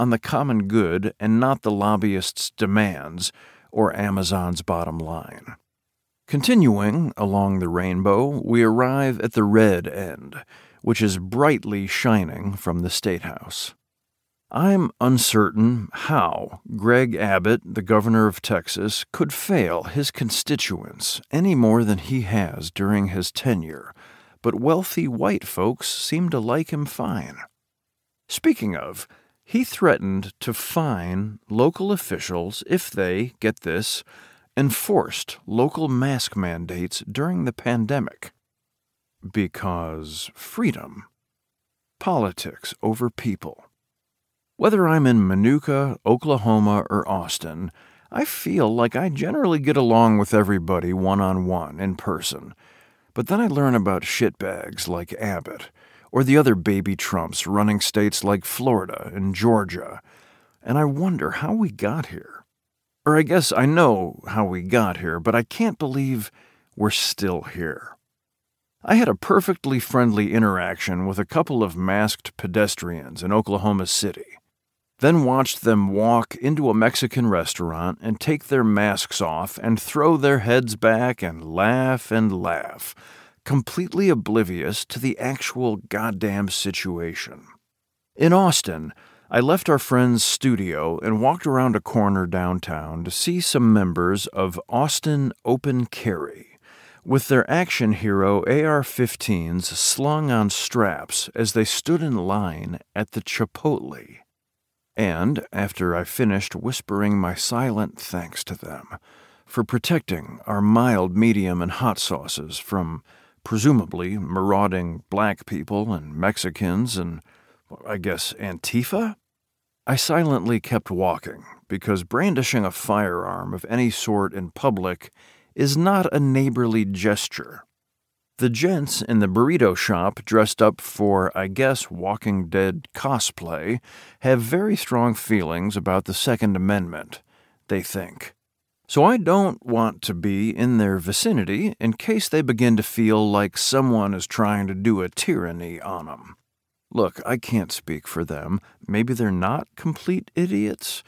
on the common good and not the lobbyists' demands or Amazon's bottom line. Continuing along the rainbow, we arrive at the red end, which is brightly shining from the State House. I'm uncertain how Greg Abbott, the governor of Texas, could fail his constituents any more than he has during his tenure, but wealthy white folks seem to like him fine. Speaking of, he threatened to fine local officials if they, get this, enforced local mask mandates during the pandemic. Because freedom. Politics over people. Whether I'm in Manuka, Oklahoma, or Austin, I feel like I generally get along with everybody one-on-one in person. But then I learn about shitbags like Abbott, or the other baby Trumps running states like Florida and Georgia, and I wonder how we got here. Or I guess I know how we got here, but I can't believe we're still here. I had a perfectly friendly interaction with a couple of masked pedestrians in Oklahoma City, then watched them walk into a Mexican restaurant and take their masks off and throw their heads back and laugh, completely oblivious to the actual goddamn situation. In Austin, I left our friend's studio and walked around a corner downtown to see some members of Austin Open Carry, with their action hero AR-15s slung on straps as they stood in line at the Chipotle. And, after I finished whispering my silent thanks to them for protecting our mild, medium, and hot sauces from, presumably, marauding black people and Mexicans and, I guess, Antifa, I silently kept walking because brandishing a firearm of any sort in public is not a neighborly gesture. The gents in the burrito shop dressed up for, I guess, Walking Dead cosplay have very strong feelings about the Second Amendment, they think. So I don't want to be in their vicinity in case they begin to feel like someone is trying to do a tyranny on them. Look, I can't speak for them. Maybe they're not complete idiots.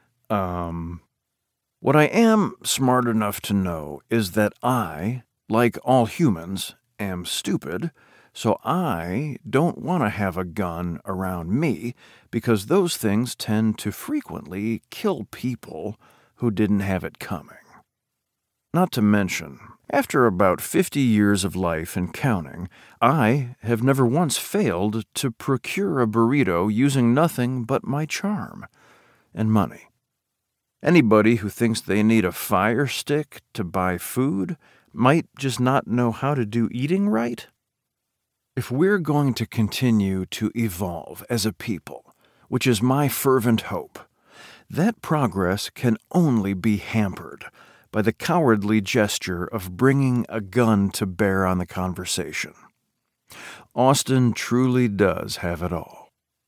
What I am smart enough to know is that I, like all humans, am stupid, so I don't want to have a gun around me because those things tend to frequently kill people who didn't have it coming. Not to mention, after about 50 years of life and counting, I have never once failed to procure a burrito using nothing but my charm and money. Anybody who thinks they need a fire stick to buy food might just not know how to do eating right. If we're going to continue to evolve as a people, which is my fervent hope, that progress can only be hampered by the cowardly gesture of bringing a gun to bear on the conversation. Austin truly does have it all.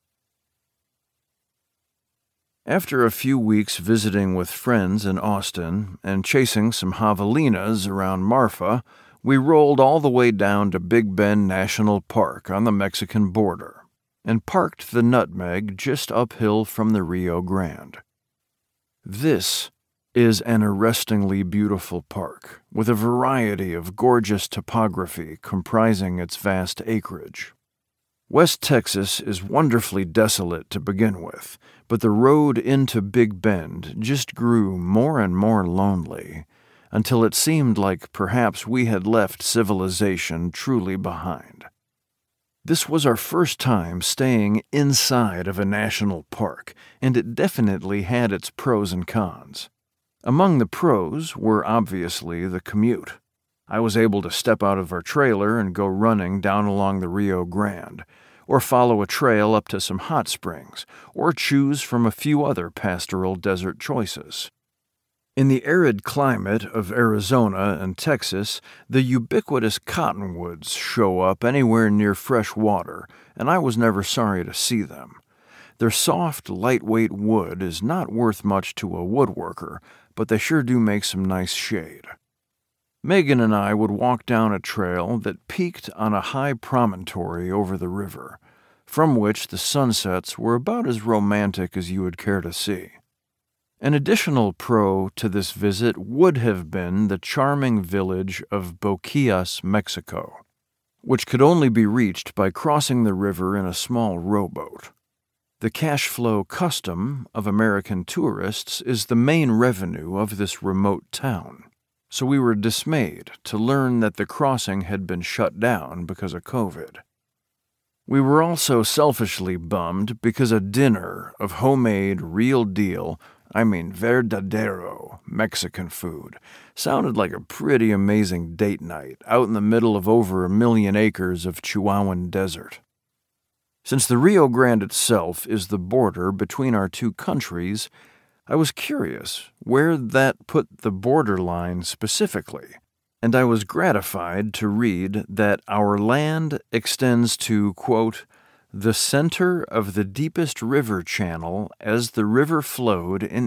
After a few weeks visiting with friends in Austin and chasing some javelinas around Marfa, we rolled all the way down to Big Bend National Park on the Mexican border and parked the Nutmeg just uphill from the Rio Grande. This is an arrestingly beautiful park with a variety of gorgeous topography comprising its vast acreage. West Texas is wonderfully desolate to begin with, but the road into Big Bend just grew more and more lonely until it seemed like perhaps we had left civilization truly behind. This was our first time staying inside of a national park, and it definitely had its pros and cons. Among the pros were obviously the commute. I was able to step out of our trailer and go running down along the Rio Grande, or follow a trail up to some hot springs, or choose from a few other pastoral desert choices. In the arid climate of Arizona and Texas, the ubiquitous cottonwoods show up anywhere near fresh water, and I was never sorry to see them. Their soft, lightweight wood is not worth much to a woodworker, but they sure do make some nice shade. Megan and I would walk down a trail that peaked on a high promontory over the river, from which the sunsets were about as romantic as you would care to see. An additional pro to this visit would have been the charming village of Boquillas, Mexico, which could only be reached by crossing the river in a small rowboat. The cash flow custom of American tourists is the main revenue of this remote town, so we were dismayed to learn that the crossing had been shut down because of COVID. We were also selfishly bummed because a dinner of homemade, real-deal, verdadero Mexican food sounded like a pretty amazing date night out in the middle of over 1 million acres of Chihuahuan desert. Since the Rio Grande itself is the border between our two countries, I was curious where that put the borderline specifically, and I was gratified to read that our land extends to, quote, the center of the deepest river channel as the river flowed in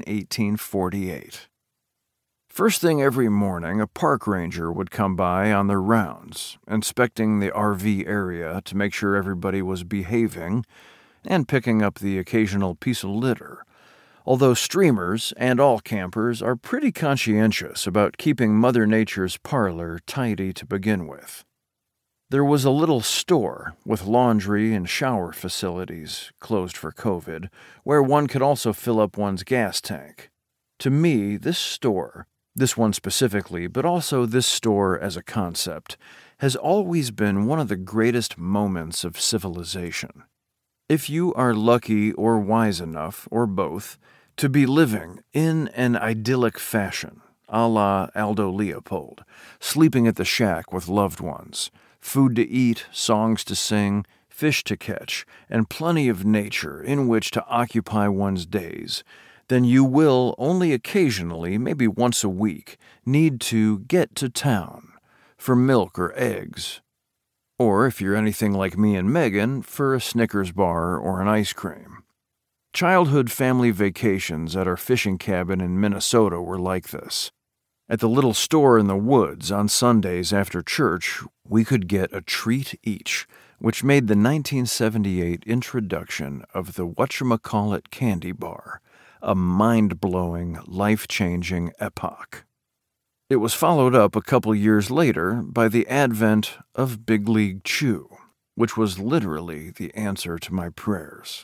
1848. First thing every morning, a park ranger would come by on their rounds, inspecting the RV area to make sure everybody was behaving and picking up the occasional piece of litter, although streamers and all campers are pretty conscientious about keeping Mother Nature's parlor tidy to begin with. There was a little store with laundry and shower facilities, closed for COVID, where one could also fill up one's gas tank. To me, this one specifically, but also this store as a concept, has always been one of the greatest moments of civilization. If you are lucky or wise enough, or both, to be living in an idyllic fashion, a la Aldo Leopold, sleeping at the shack with loved ones, food to eat, songs to sing, fish to catch, and plenty of nature in which to occupy one's days, then you will only occasionally, maybe once a week, need to get to town for milk or eggs. Or, if you're anything like me and Megan, for a Snickers bar or an ice cream. Childhood family vacations at our fishing cabin in Minnesota were like this. At the little store in the woods on Sundays after church, we could get a treat each, which made the 1978 introduction of the whatchamacallit candy bar a mind-blowing, life-changing epoch. It was followed up a couple years later by the advent of Big League Chew, which was literally the answer to my prayers.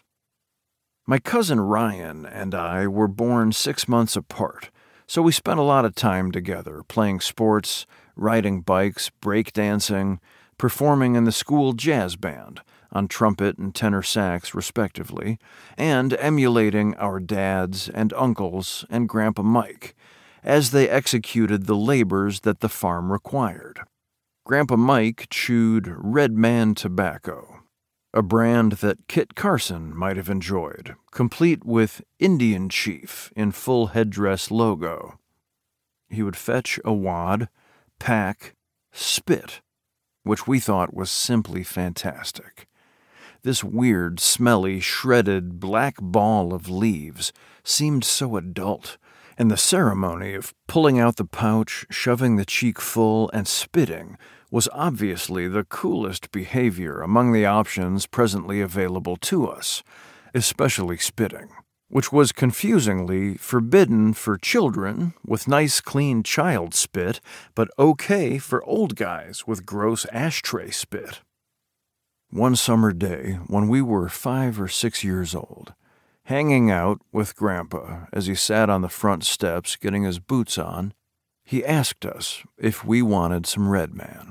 My cousin Ryan and I were born 6 months apart, so we spent a lot of time together playing sports, riding bikes, breakdancing, performing in the school jazz band, on trumpet and tenor sax respectively, and emulating our dads and uncles and Grandpa Mike as they executed the labors that the farm required. Grandpa Mike chewed Red Man tobacco, a brand that Kit Carson might have enjoyed, complete with Indian Chief in full headdress logo. He would fetch a wad, pack, spit, which we thought was simply fantastic. This weird, smelly, shredded black ball of leaves seemed so adult, and the ceremony of pulling out the pouch, shoving the cheek full, and spitting was obviously the coolest behavior among the options presently available to us, especially spitting, which was confusingly forbidden for children with nice clean child spit, but okay for old guys with gross ashtray spit. One summer day, when we were 5 or 6 years old, hanging out with Grandpa as he sat on the front steps getting his boots on, he asked us if we wanted some Red Man.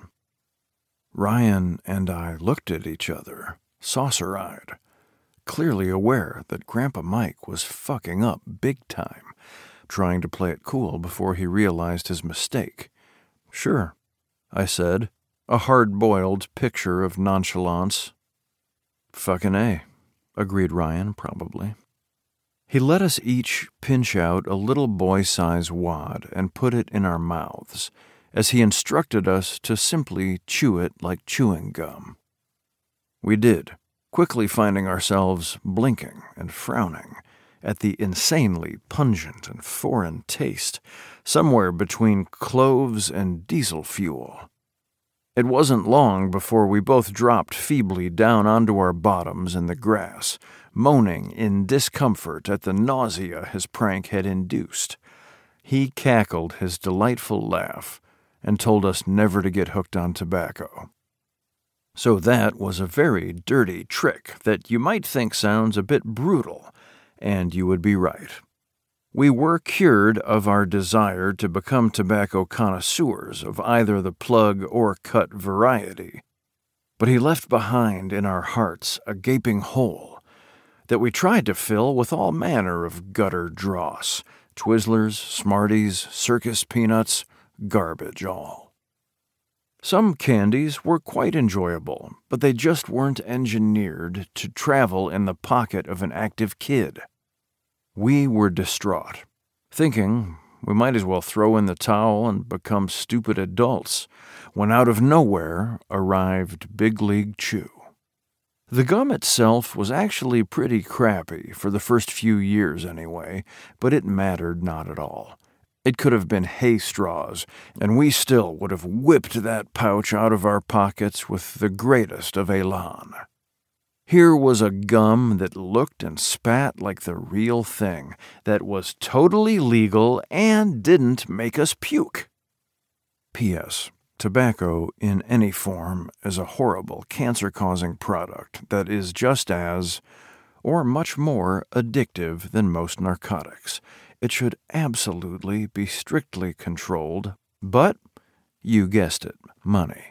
Ryan and I looked at each other, saucer-eyed, clearly aware that Grandpa Mike was fucking up big time, trying to play it cool before he realized his mistake. "Sure," I said, a hard-boiled picture of nonchalance. "Fucking A," agreed Ryan, probably. He let us each pinch out a little boy-size wad and put it in our mouths, as he instructed us to simply chew it like chewing gum. We did, quickly finding ourselves blinking and frowning at the insanely pungent and foreign taste, somewhere between cloves and diesel fuel. It wasn't long before we both dropped feebly down onto our bottoms in the grass, moaning in discomfort at the nausea his prank had induced. He cackled his delightful laugh and told us never to get hooked on tobacco. So that was a very dirty trick that you might think sounds a bit brutal, and you would be right. We were cured of our desire to become tobacco connoisseurs of either the plug or cut variety, but he left behind in our hearts a gaping hole that we tried to fill with all manner of gutter dross, Twizzlers, Smarties, circus peanuts, garbage all. Some candies were quite enjoyable, but they just weren't engineered to travel in the pocket of an active kid. We were distraught, thinking we might as well throw in the towel and become stupid adults, when out of nowhere arrived Big League Chew. The gum itself was actually pretty crappy for the first few years anyway, but it mattered not at all. It could have been hay straws, and we still would have whipped that pouch out of our pockets with the greatest of élan. Here was a gum that looked and spat like the real thing, that was totally legal and didn't make us puke. P.S. Tobacco in any form is a horrible cancer-causing product that is just as, or much more, addictive than most narcotics. It should absolutely be strictly controlled, but, you guessed it, money.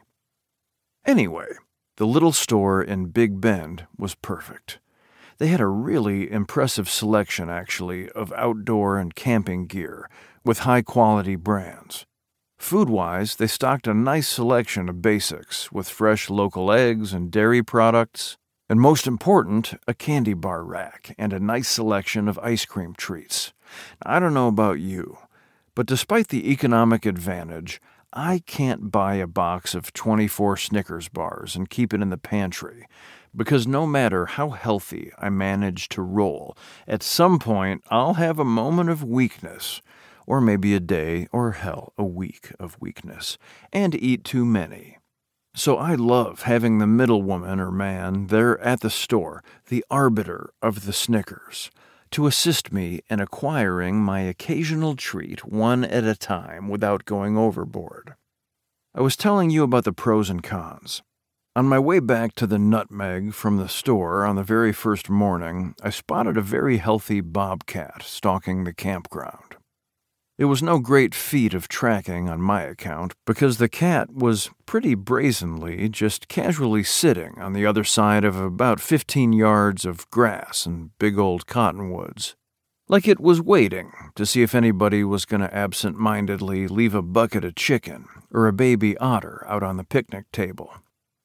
Anyway, the little store in Big Bend was perfect. They had a really impressive selection, actually, of outdoor and camping gear, with high-quality brands. Food-wise, they stocked a nice selection of basics, with fresh local eggs and dairy products, and most important, a candy bar rack and a nice selection of ice cream treats. Now, I don't know about you, but despite the economic advantage, I can't buy a box of 24 Snickers bars and keep it in the pantry, because no matter how healthy I manage to roll, at some point I'll have a moment of weakness, or maybe a day, or hell, a week of weakness, and eat too many. So I love having the middlewoman or man there at the store, the arbiter of the Snickers, to assist me in acquiring my occasional treat one at a time without going overboard. I was telling you about the pros and cons. On my way back to the Nutmeg from the store on the very first morning, I spotted a very healthy bobcat stalking the campground. It was no great feat of tracking on my account, because the cat was pretty brazenly just casually sitting on the other side of about 15 yards of grass and big old cottonwoods, like it was waiting to see if anybody was going to absent-mindedly leave a bucket of chicken or a baby otter out on the picnic table.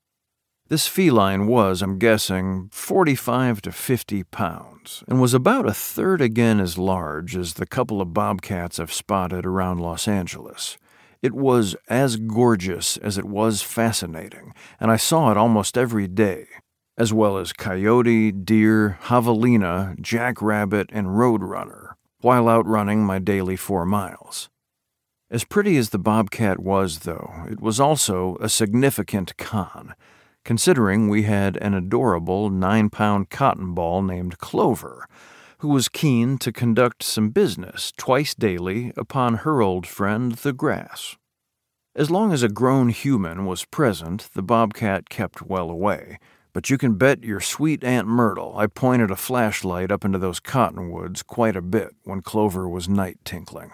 This feline was, I'm guessing, 45 to 50 pounds, and was about a third again as large as the couple of bobcats I've spotted around Los Angeles. It was as gorgeous as it was fascinating, and I saw it almost every day, as well as coyote, deer, javelina, jackrabbit, and roadrunner, while outrunning my daily 4 miles. As pretty as the bobcat was, though, it was also a significant con, considering we had an adorable 9-pound cotton ball named Clover, who was keen to conduct some business twice daily upon her old friend the grass. As long as a grown human was present, the bobcat kept well away, but you can bet your sweet Aunt Myrtle I pointed a flashlight up into those cottonwoods quite a bit when Clover was night tinkling.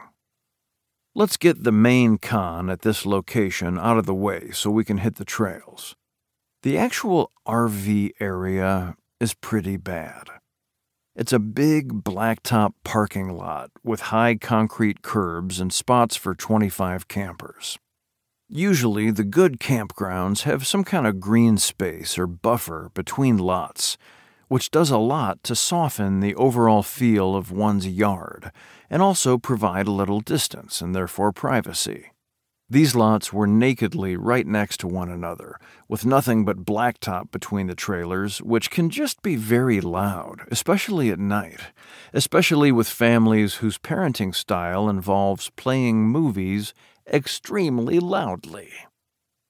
Let's get the main con at this location out of the way so we can hit the trails. The actual RV area is pretty bad. It's a big blacktop parking lot with high concrete curbs and spots for 25 campers. Usually, the good campgrounds have some kind of green space or buffer between lots, which does a lot to soften the overall feel of one's yard and also provide a little distance and therefore privacy. These lots were nakedly right next to one another, with nothing but blacktop between the trailers, which can just be very loud, especially at night, especially with families whose parenting style involves playing movies extremely loudly.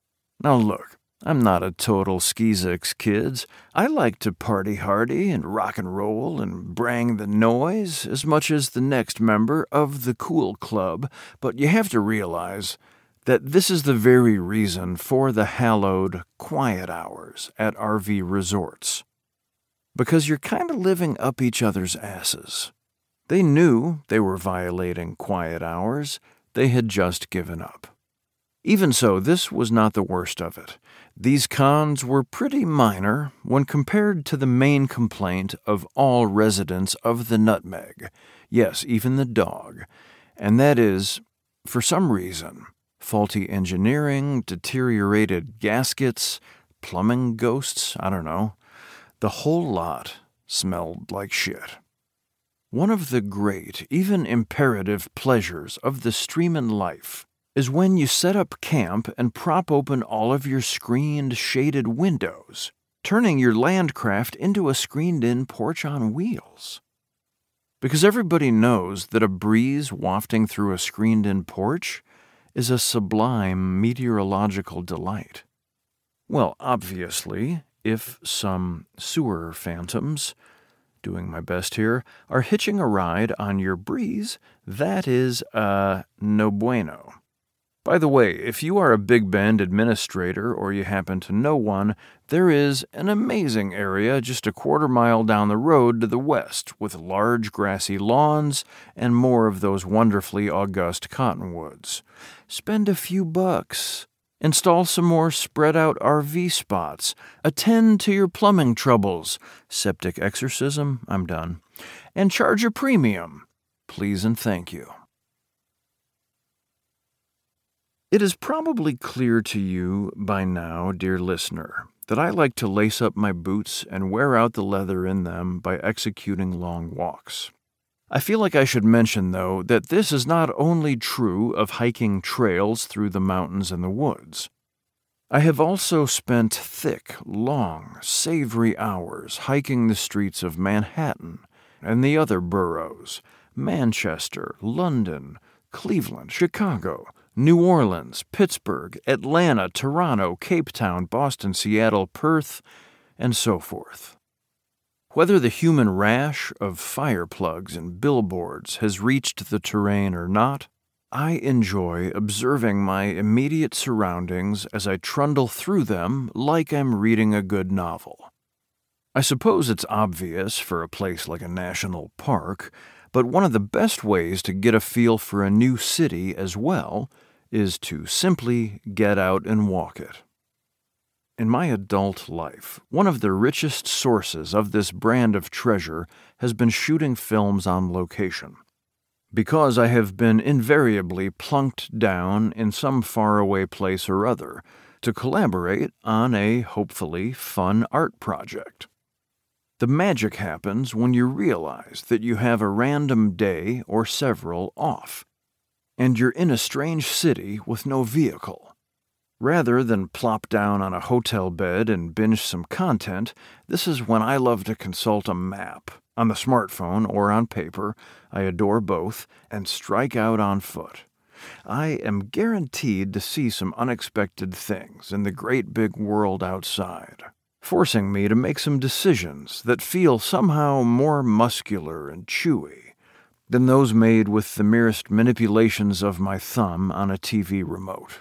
Now look, I'm not a total skeezix, kids. I like to party hardy and rock and roll and brang the noise as much as the next member of the cool club, but you have to realize that this is the very reason for the hallowed quiet hours at RV resorts. Because you're kind of living up each other's asses. They knew they were violating quiet hours. They had just given up. Even so, this was not the worst of it. These cons were pretty minor when compared to the main complaint of all residents of the Nutmeg, yes, even the dog, and that is, for some reason, faulty engineering, deteriorated gaskets, plumbing ghosts, I don't know. The whole lot smelled like shit. One of the great, even imperative pleasures of the streamin' life is when you set up camp and prop open all of your screened, shaded windows, turning your landcraft into a screened-in porch on wheels. Because everybody knows that a breeze wafting through a screened-in porch is a sublime meteorological delight. Well, obviously, if some sewer phantoms, doing my best here, are hitching a ride on your breeze, that is, no bueno. By the way, if you are a Big Bend administrator or you happen to know one, there is an amazing area just a quarter-mile down the road to the west with large grassy lawns and more of those wonderfully august cottonwoods. Spend a few bucks. Install some more spread-out RV spots. Attend to your plumbing troubles. Septic exorcism? I'm done. And charge a premium. Please and thank you. It is probably clear to you by now, dear listener, that I like to lace up my boots and wear out the leather in them by executing long walks. I feel like I should mention, though, that this is not only true of hiking trails through the mountains and the woods. I have also spent thick, long, savory hours hiking the streets of Manhattan and the other boroughs, Manchester, London, Cleveland, Chicago, New Orleans, Pittsburgh, Atlanta, Toronto, Cape Town, Boston, Seattle, Perth, and so forth. Whether the human rash of fire plugs and billboards has reached the terrain or not, I enjoy observing my immediate surroundings as I trundle through them like I'm reading a good novel. I suppose it's obvious for a place like a national park, but one of the best ways to get a feel for a new city as well is to simply get out and walk it. In my adult life, one of the richest sources of this brand of treasure has been shooting films on location. Because I have been invariably plunked down in some faraway place or other to collaborate on a hopefully fun art project. The magic happens when you realize that you have a random day or several off, and you're in a strange city with no vehicle. Rather than plop down on a hotel bed and binge some content, this is when I love to consult a map, on the smartphone or on paper, I adore both, and strike out on foot. I am guaranteed to see some unexpected things in the great big world outside, forcing me to make some decisions that feel somehow more muscular and chewy than those made with the merest manipulations of my thumb on a TV remote.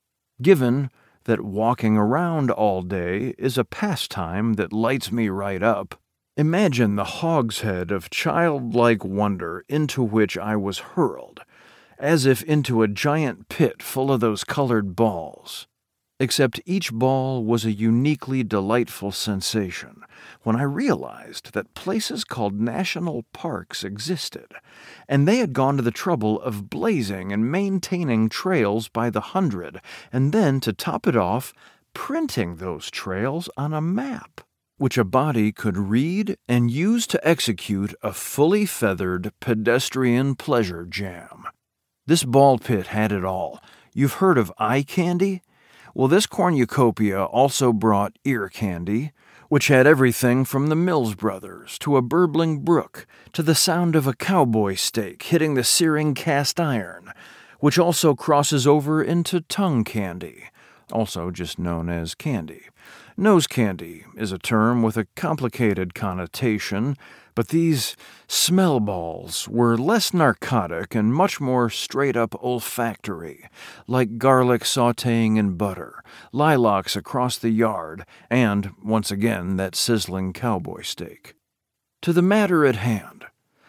Given that walking around all day is a pastime that lights me right up, imagine the hogshead of childlike wonder into which I was hurled, as if into a giant pit full of those colored balls. Except each ball was a uniquely delightful sensation when I realized that places called national parks existed, and they had gone to the trouble of blazing and maintaining trails by the hundred, and then, to top it off, printing those trails on a map, which a body could read and use to execute a fully feathered pedestrian pleasure jam. This ball pit had it all. You've heard of eye candy? Well, this cornucopia also brought ear candy, which had everything from the Mills Brothers to a burbling brook to the sound of a cowboy steak hitting the searing cast iron, which also crosses over into tongue candy, also just known as candy. Nose candy is a term with a complicated connotation, but these smell balls were less narcotic and much more straight-up olfactory, like garlic sautéing in butter, lilacs across the yard, and, once again, that sizzling cowboy steak. To the matter at hand,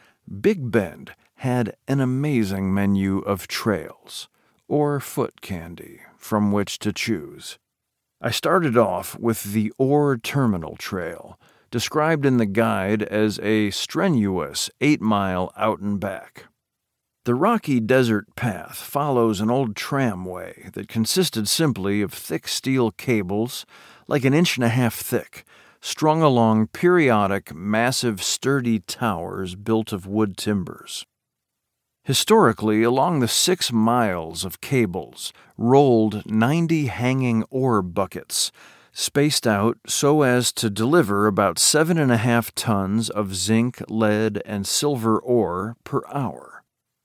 Big Bend had an amazing menu of trails, or foot candy, from which to choose. I started off with the Ore Terminal Trail, described in the guide as a strenuous 8-mile out and back. The rocky desert path follows an old tramway that consisted simply of thick steel cables, like 1.5 inches thick, strung along periodic, massive, sturdy towers built of wood timbers. Historically, along the 6 miles of cables rolled 90 hanging ore buckets, spaced out so as to deliver about 7.5 tons of zinc, lead, and silver ore per hour.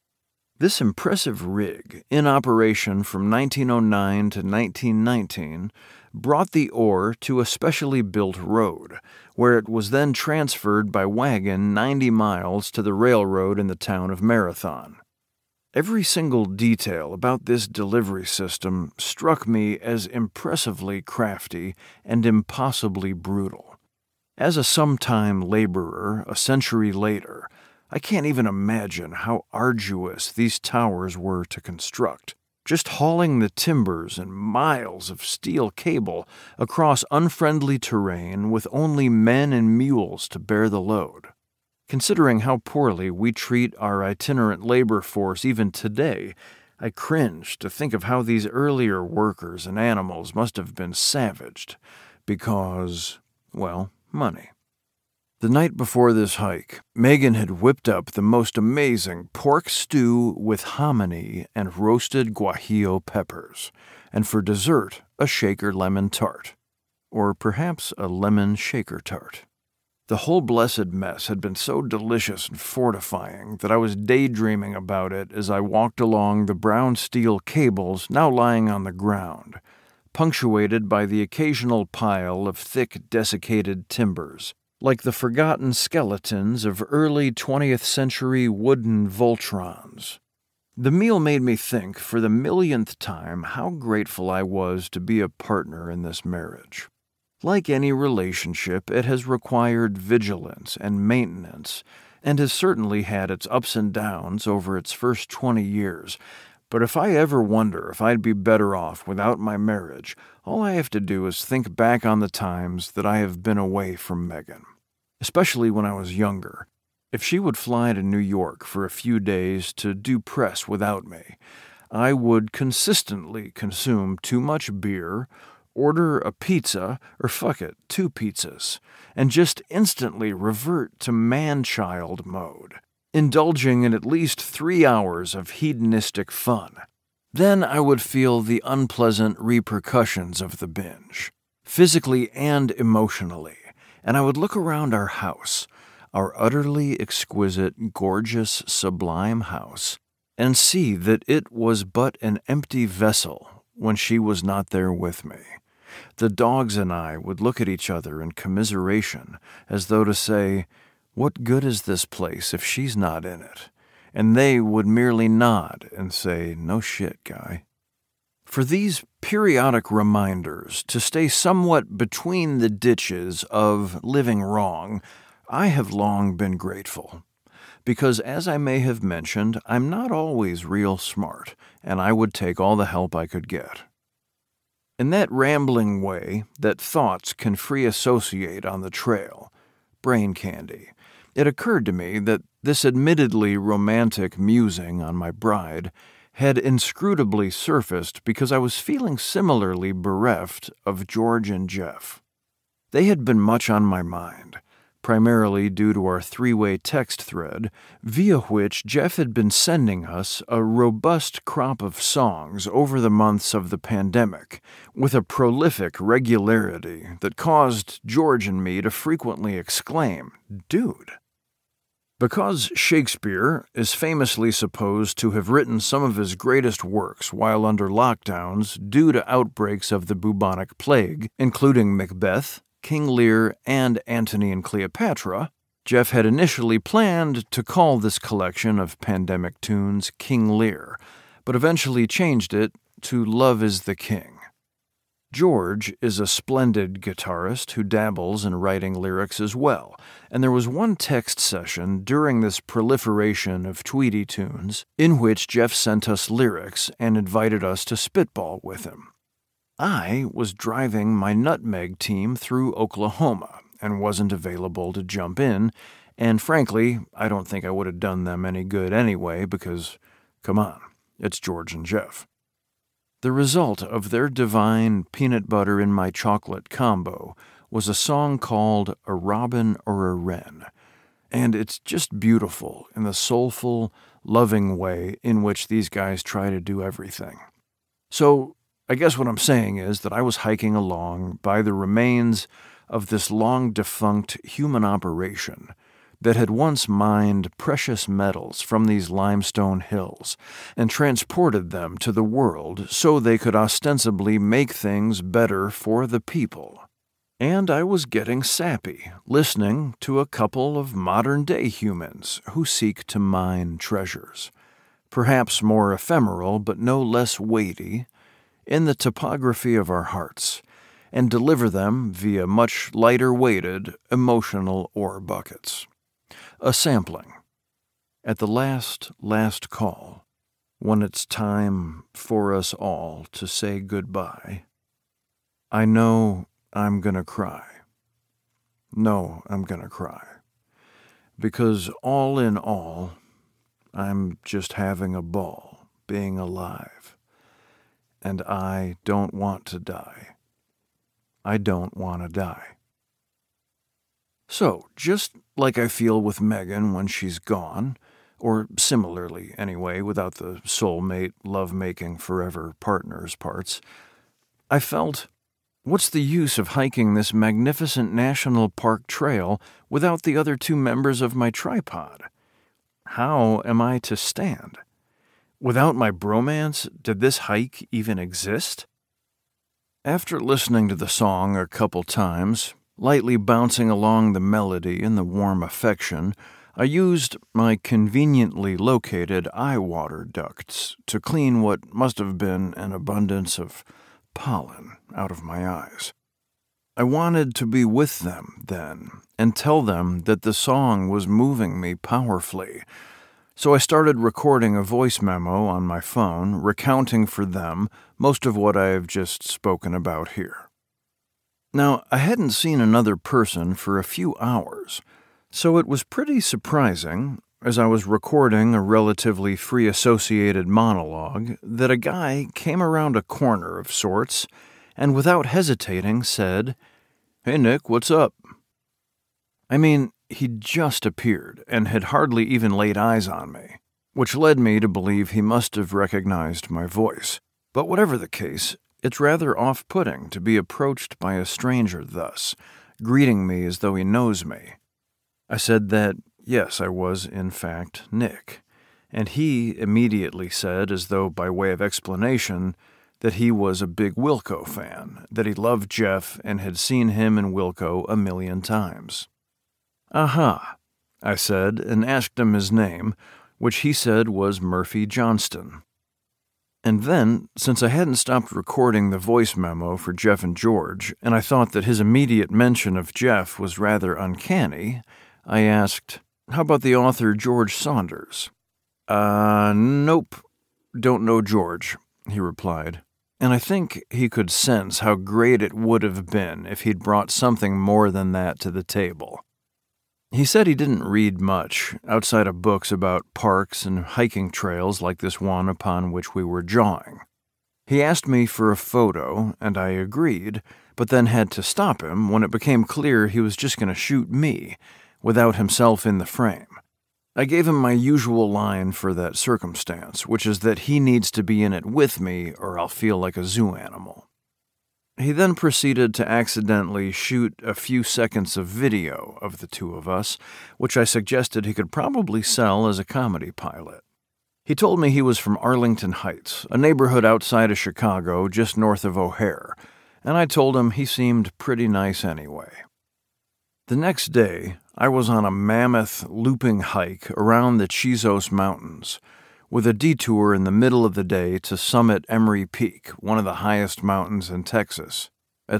This impressive rig, in operation from 1909 to 1919, brought the ore to a specially built road, where it was then transferred by wagon 90 miles to the railroad in the town of Marathon. Every single detail about this delivery system struck me as impressively crafty and impossibly brutal. As a sometime laborer a century later, I can't even imagine how arduous these towers were to construct. Just hauling the timbers and miles of steel cable across unfriendly terrain with only men and mules to bear the load. Considering how poorly we treat our itinerant labor force even today, I cringe to think of how these earlier workers and animals must have been savaged because, well, money. The night before this hike, Megan had whipped up the most amazing pork stew with hominy and roasted guajillo peppers, and for dessert, a shaker lemon tart. Or perhaps a lemon shaker tart. The whole blessed mess had been so delicious and fortifying that I was daydreaming about it as I walked along the brown steel cables now lying on the ground, punctuated by the occasional pile of thick desiccated timbers, like the forgotten skeletons of early 20th century wooden Voltrons. The meal made me think for the millionth time how grateful I was to be a partner in this marriage. Like any relationship, it has required vigilance and maintenance, and has certainly had its ups and downs over its first 20 years. But if I ever wonder if I'd be better off without my marriage, all I have to do is think back on the times that I have been away from Megan. Especially when I was younger. If she would fly to New York for a few days to do press without me, I would consistently consume too much beer, order a pizza, or 2 pizzas, and just instantly revert to man-child mode, indulging in at least 3 hours of hedonistic fun. Then I would feel the unpleasant repercussions of the binge, physically and emotionally, and I would look around our house, our utterly exquisite, gorgeous, sublime house, and see that it was but an empty vessel when she was not there with me. The dogs and I would look at each other in commiseration, as though to say, "What good is this place if she's not in it?" And they would merely nod and say, "No shit, guy." For these periodic reminders to stay somewhat between the ditches of living wrong, I have long been grateful. Because, as I may have mentioned, I'm not always real smart, and I would take all the help I could get. In that rambling way that thoughts can free associate on the trail, brain candy, it occurred to me that this admittedly romantic musing on my bride had inscrutably surfaced because I was feeling similarly bereft of George and Jeff. They had been much on my mind, primarily due to our 3-way text thread, via which Jeff had been sending us a robust crop of songs over the months of the pandemic, with a prolific regularity that caused George and me to frequently exclaim, "Dude." Because Shakespeare is famously supposed to have written some of his greatest works while under lockdowns due to outbreaks of the bubonic plague, including Macbeth, King Lear, and Antony and Cleopatra, Jeff had initially planned to call this collection of pandemic tunes King Lear, but eventually changed it to Love is the King. George is a splendid guitarist who dabbles in writing lyrics as well, and there was one text session during this proliferation of Tweety tunes in which Jeff sent us lyrics and invited us to spitball with him. I was driving my Nutmeg team through Oklahoma and wasn't available to jump in, and frankly, I don't think I would have done them any good anyway because, come on, it's George and Jeff. The result of their divine peanut butter in my chocolate combo was a song called A Robin or a Wren, and it's just beautiful in the soulful, loving way in which these guys try to do everything. So, I guess what I'm saying is that I was hiking along by the remains of this long-defunct human operation that had once mined precious metals from these limestone hills and transported them to the world so they could ostensibly make things better for the people. And I was getting sappy, listening to a couple of modern-day humans who seek to mine treasures, perhaps more ephemeral but no less weighty, in the topography of our hearts, and deliver them via much lighter-weighted emotional ore buckets. A sampling. At the last call, when it's time for us all to say goodbye, I know I'm gonna cry. No, I'm gonna cry. Because all in all, I'm just having a ball, being alive. And I don't want to die. I don't want to die. So, just like I feel with Megan when she's gone, or similarly anyway, without the soulmate, love-making, forever partners parts, I felt, what's the use of hiking this magnificent national park trail without the other two members of my tripod? How am I to stand? Without my bromance, did this hike even exist? After listening to the song a couple times, lightly bouncing along the melody in the warm affection, I used my conveniently located eye water ducts to clean what must have been an abundance of pollen out of my eyes. I wanted to be with them then and tell them that the song was moving me powerfully. So I started recording a voice memo on my phone, recounting for them most of what I have just spoken about here. Now, I hadn't seen another person for a few hours, so it was pretty surprising, as I was recording a relatively free-associated monologue, that a guy came around a corner of sorts and without hesitating said, "Hey Nick, what's up?" I mean, he'd just appeared and had hardly even laid eyes on me, which led me to believe he must have recognized my voice. But whatever the case, it's rather off-putting to be approached by a stranger thus, greeting me as though he knows me. I said that, yes, I was, in fact, Nick, and he immediately said, as though by way of explanation, that he was a big Wilco fan, that he loved Jeff and had seen him and Wilco a million times. "Aha," I said, and asked him his name, which he said was Murphy Johnston. And then, since I hadn't stopped recording the voice memo for Jeff and George, and I thought that his immediate mention of Jeff was rather uncanny, I asked, "How about the author George Saunders?" Nope, don't know George," he replied. And I think he could sense how great it would have been if he'd brought something more than that to the table. He said he didn't read much, outside of books about parks and hiking trails like this one upon which we were jawing. He asked me for a photo, and I agreed, but then had to stop him when it became clear he was just going to shoot me, without himself in the frame. I gave him my usual line for that circumstance, which is that he needs to be in it with me or I'll feel like a zoo animal. He then proceeded to accidentally shoot a few seconds of video of the two of us, which I suggested he could probably sell as a comedy pilot. He told me he was from Arlington Heights, a neighborhood outside of Chicago just north of O'Hare, and I told him he seemed pretty nice anyway. The next day, I was on a mammoth looping hike around the Chisos Mountains, with a detour in the middle of the day to summit Emery Peak, one of the highest mountains in Texas, at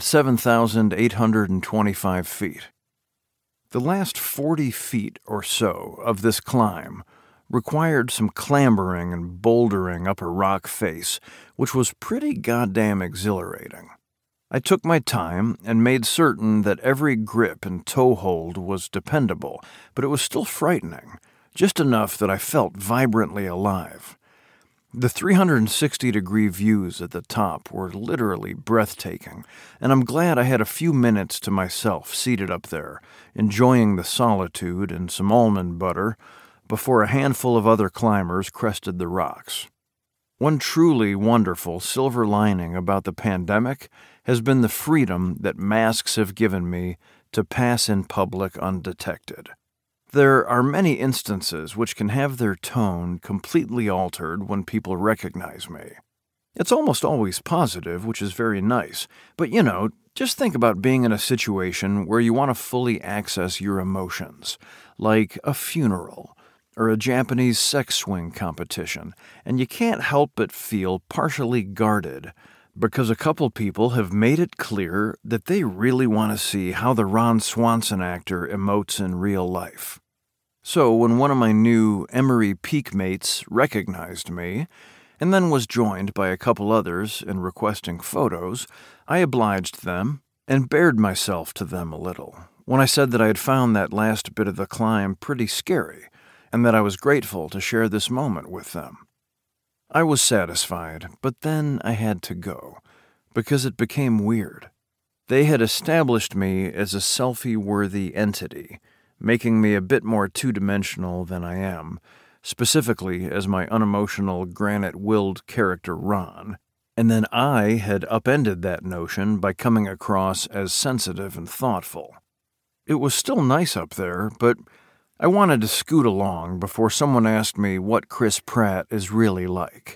7,825 feet. The last 40 feet or so of this climb required some clambering and bouldering up a rock face, which was pretty goddamn exhilarating. I took my time and made certain that every grip and toehold was dependable, but it was still frightening, just enough that I felt vibrantly alive. The 360-degree views at the top were literally breathtaking, and I'm glad I had a few minutes to myself seated up there, enjoying the solitude and some almond butter, before a handful of other climbers crested the rocks. One truly wonderful silver lining about the pandemic has been the freedom that masks have given me to pass in public undetected. There are many instances which can have their tone completely altered when people recognize me. It's almost always positive, which is very nice, but just think about being in a situation where you want to fully access your emotions, like a funeral or a Japanese sex swing competition, and you can't help but feel partially guarded because a couple people have made it clear that they really want to see how the Ron Swanson actor emotes in real life. So when one of my new Emery Peak mates recognized me, and then was joined by a couple others in requesting photos, I obliged them and bared myself to them a little when I said that I had found that last bit of the climb pretty scary, and that I was grateful to share this moment with them. I was satisfied, but then I had to go, because it became weird. They had established me as a selfie-worthy entity, making me a bit more two-dimensional than I am, specifically as my unemotional, granite-willed character Ron, and then I had upended that notion by coming across as sensitive and thoughtful. It was still nice up there, but I wanted to scoot along before someone asked me what Chris Pratt is really like.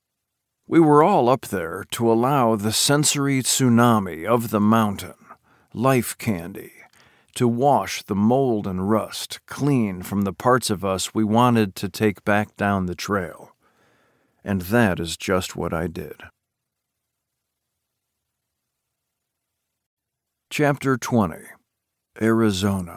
We were all up there to allow the sensory tsunami of the mountain, life candy, to wash the mold and rust clean from the parts of us we wanted to take back down the trail. And that is just what I did. Chapter 20. Arizona.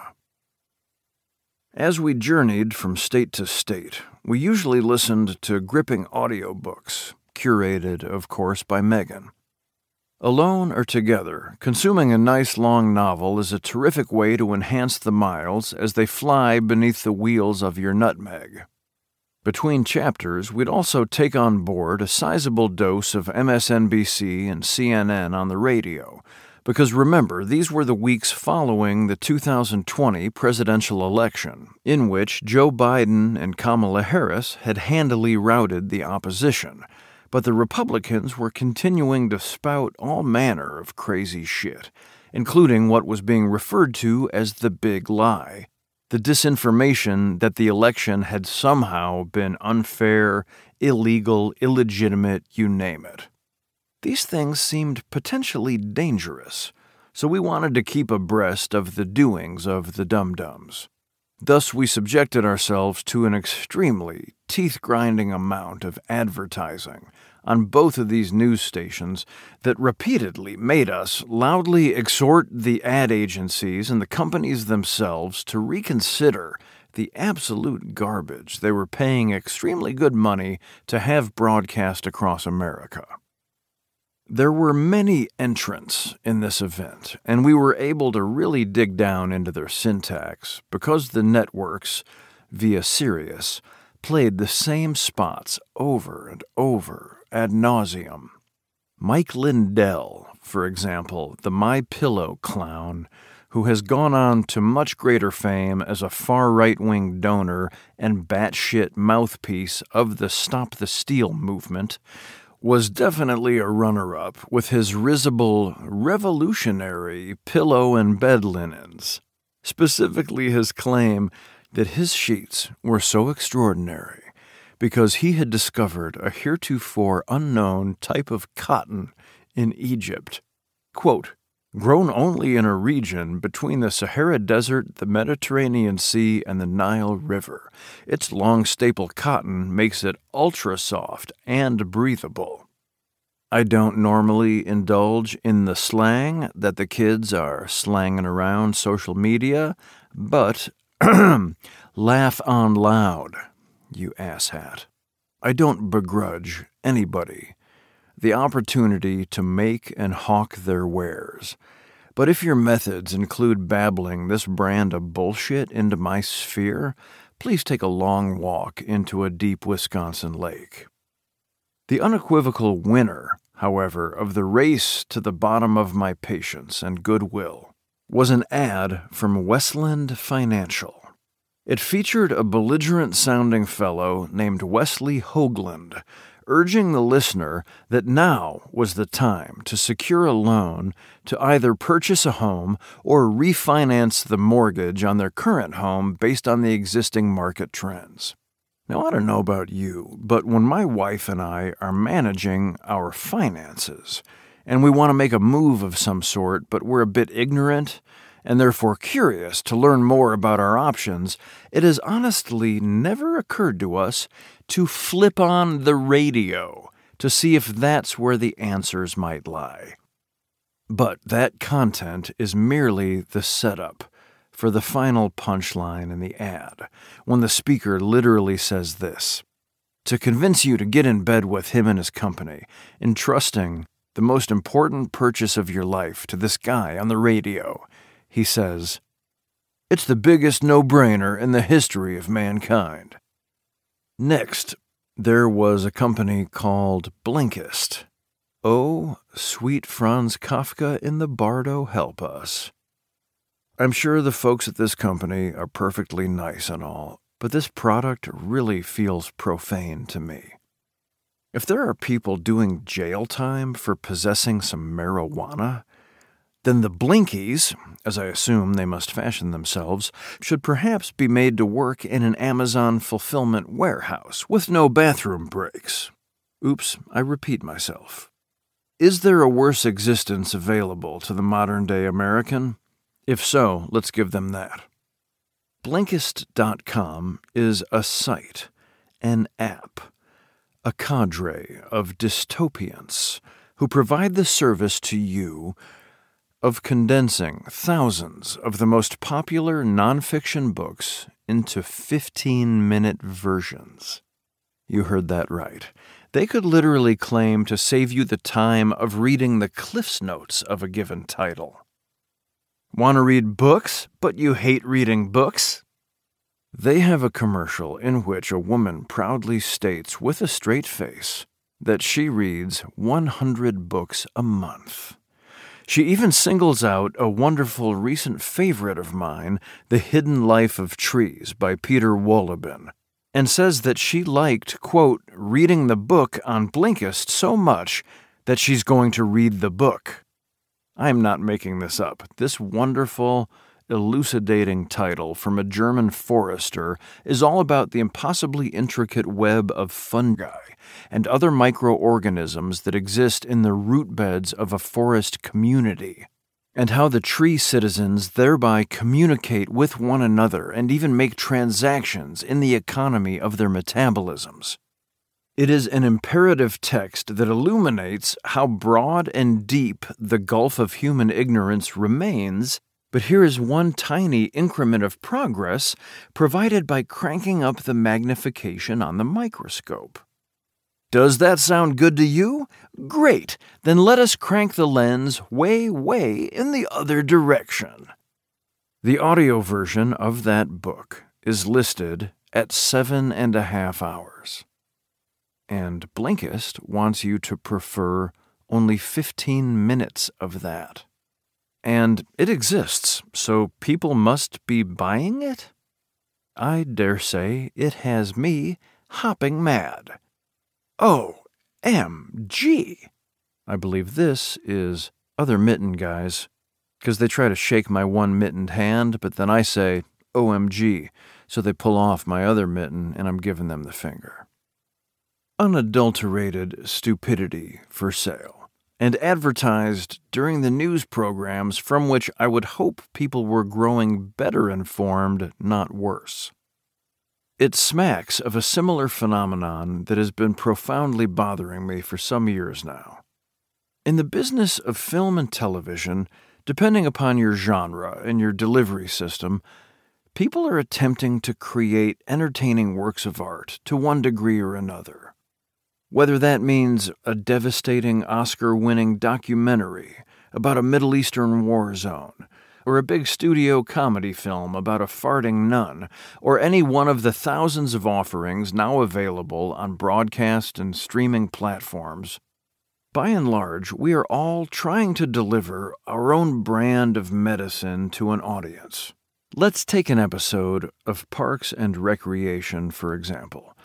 As we journeyed from state to state, we usually listened to gripping audiobooks, curated, of course, by Megan. Alone or together, consuming a nice long novel is a terrific way to enhance the miles as they fly beneath the wheels of your nutmeg. Between chapters, we'd also take on board a sizable dose of MSNBC and CNN on the radio, because remember, these were the weeks following the 2020 presidential election, in which Joe Biden and Kamala Harris had handily routed the opposition, but the Republicans were continuing to spout all manner of crazy shit, including what was being referred to as the big lie, the disinformation that the election had somehow been unfair, illegal, illegitimate, you name it. These things seemed potentially dangerous, so we wanted to keep abreast of the doings of the dum-dums. Thus, we subjected ourselves to an extremely teeth-grinding amount of advertising on both of these news stations that repeatedly made us loudly exhort the ad agencies and the companies themselves to reconsider the absolute garbage they were paying extremely good money to have broadcast across America. There were many entrants in this event, and we were able to really dig down into their syntax because the networks, via Sirius, played the same spots over and over ad nauseum. Mike Lindell, for example, the MyPillow clown, who has gone on to much greater fame as a far right-wing donor and batshit mouthpiece of the Stop the Steal movement, was definitely a runner-up with his risible, revolutionary pillow and bed linens, specifically his claim that his sheets were so extraordinary because he had discovered a heretofore unknown type of cotton in Egypt. Quote, grown only in a region between the Sahara Desert, the Mediterranean Sea, and the Nile River. Its long staple cotton makes it ultra-soft and breathable. I don't normally indulge in the slang that the kids are slanging around social media, but laugh on loud, you asshat. I don't begrudge anybody the opportunity to make and hawk their wares. But if your methods include babbling this brand of bullshit into my sphere, please take a long walk into a deep Wisconsin lake. The unequivocal winner, however, of the race to the bottom of my patience and goodwill was an ad from Westland Financial. It featured a belligerent-sounding fellow named Wesley Hoagland, urging the listener that now was the time to secure a loan to either purchase a home or refinance the mortgage on their current home based on the existing market trends. Now, I don't know about you, but when my wife and I are managing our finances and we want to make a move of some sort, but we're a bit ignorant and therefore curious to learn more about our options, it has honestly never occurred to us to flip on the radio to see if that's where the answers might lie. But that content is merely the setup for the final punchline in the ad, when the speaker literally says this: to convince you to get in bed with him and his company, entrusting the most important purchase of your life to this guy on the radio, he says, it's the biggest no-brainer in the history of mankind. Next, there was a company called Blinkist. Oh, sweet Franz Kafka in the Bardo help us. I'm sure the folks at this company are perfectly nice and all, but this product really feels profane to me. If there are people doing jail time for possessing some marijuana, then the Blinkies, as I assume they must fashion themselves, should perhaps be made to work in an Amazon fulfillment warehouse with no bathroom breaks. Oops, I repeat myself. Is there a worse existence available to the modern-day American? If so, let's give them that. Blinkist.com is a site, an app, a cadre of dystopians who provide the service to you of condensing thousands of the most popular nonfiction books into 15-minute versions. You heard that right. They could literally claim to save you the time of reading the Cliff's Notes of a given title. Want to read books, but you hate reading books? They have a commercial in which a woman proudly states with a straight face that she reads 100 books a month. She even singles out a wonderful recent favorite of mine, The Hidden Life of Trees by Peter Wohlleben, and says that she liked, quote, reading the book on Blinkist so much that she's going to read the book. I'm not making this up. This wonderful, elucidating title from a German forester is all about the impossibly intricate web of fungi and other microorganisms that exist in the root beds of a forest community, and how the tree citizens thereby communicate with one another and even make transactions in the economy of their metabolisms. It is an imperative text that illuminates how broad and deep the gulf of human ignorance remains, but here is one tiny increment of progress provided by cranking up the magnification on the microscope. Does that sound good to you? Great! Then let us crank the lens way, way in the other direction. The audio version of that book is listed at 7.5 hours. And Blinkist wants you to prefer only 15 minutes of that. And it exists, so people must be buying it? I dare say it has me hopping mad. Oh, OMG! I believe this is Other Mitten Guys, because they try to shake my one mittened hand, but then I say, OMG, so they pull off my other mitten and I'm giving them the finger. Unadulterated stupidity for sale, and advertised during the news programs from which I would hope people were growing better informed, not worse. It smacks of a similar phenomenon that has been profoundly bothering me for some years now. In the business of film and television, depending upon your genre and your delivery system, people are attempting to create entertaining works of art to one degree or another. Whether that means a devastating Oscar-winning documentary about a Middle Eastern war zone, or a big studio comedy film about a farting nun, or any one of the thousands of offerings now available on broadcast and streaming platforms, by and large, we are all trying to deliver our own brand of medicine to an audience. Let's take an episode of Parks and Recreation, for example.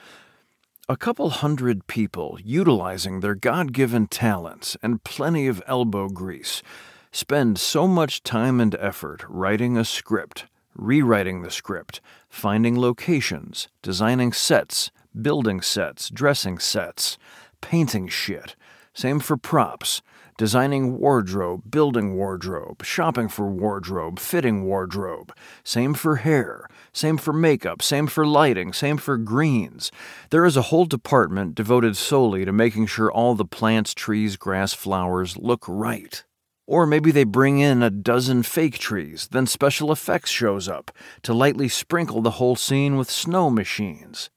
A couple hundred people utilizing their God-given talents and plenty of elbow grease spend so much time and effort writing a script, rewriting the script, finding locations, designing sets, building sets, dressing sets, painting shit. Same for props, designing wardrobe, building wardrobe, shopping for wardrobe, fitting wardrobe. Same for hair, same for makeup, same for lighting, same for greens. There is a whole department devoted solely to making sure all the plants, trees, grass, flowers look right. Or maybe they bring in a dozen fake trees, then special effects shows up to lightly sprinkle the whole scene with snow machines.